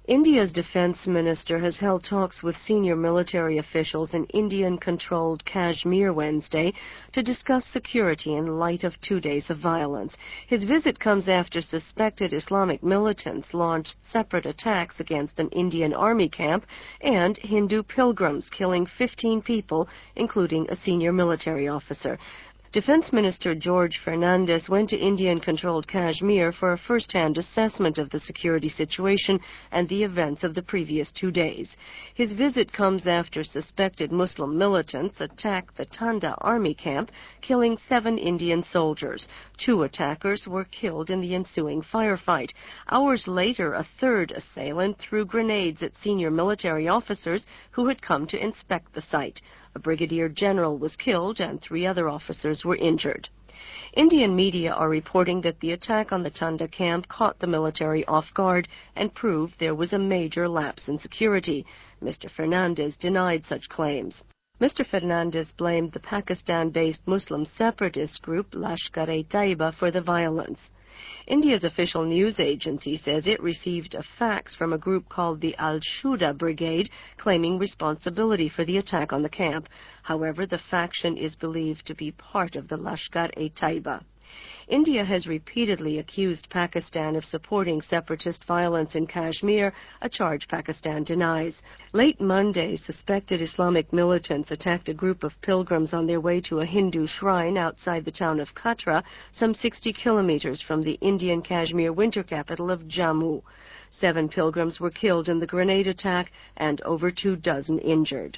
India's defense minister has held talks with senior military officials in Indian-controlled Kashmir Wednesday to discuss security in light of 2 days of violence. His visit comes after suspected Islamic militants launched separate attacks against an Indian army camp and Hindu pilgrims, killing 15 people, including a senior military officer. Defense Minister George Fernandes went to Indian-controlled Kashmir for a first-hand assessment of the security situation and the events of the previous 2 days. His visit comes after suspected Muslim militants attacked the Tanda army camp, killing 7 Indian soldiers. 2 attackers were killed in the ensuing firefight. Hours later, a third assailant threw grenades at senior military officers who had come to inspect the site. A brigadier general was killed and 3 other officers were injured. Indian media are reporting that the attack on the Tanda camp caught the military off guard and proved there was a major lapse in security. Mr. Fernandes denied such claims. Mr. Fernandes blamed the Pakistan-based Muslim separatist group Lashkar-e-Taiba for the violence. India's official news agency says it received a fax from a group called the Al-Shuda Brigade claiming responsibility for the attack on the camp. However, the faction is believed to be part of the Lashkar-e-Taiba. India has repeatedly accused Pakistan of supporting separatist violence in Kashmir, a charge Pakistan denies. Late Monday, suspected Islamic militants attacked a group of pilgrims on their way to a Hindu shrine outside the town of Katra, some 60 kilometers from the Indian Kashmir winter capital of Jammu. 7 pilgrims were killed in the grenade attack and over 2 dozen injured.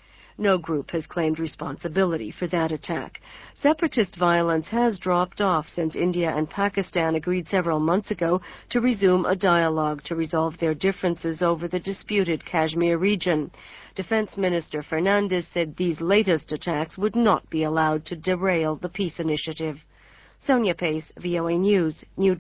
No group has claimed responsibility for that attack. Separatist violence has dropped off since India and Pakistan agreed several months ago to resume a dialogue to resolve their differences over the disputed Kashmir region. Defense Minister Fernandes said these latest attacks would not be allowed to derail the peace initiative. Sonia Pace, VOA News, New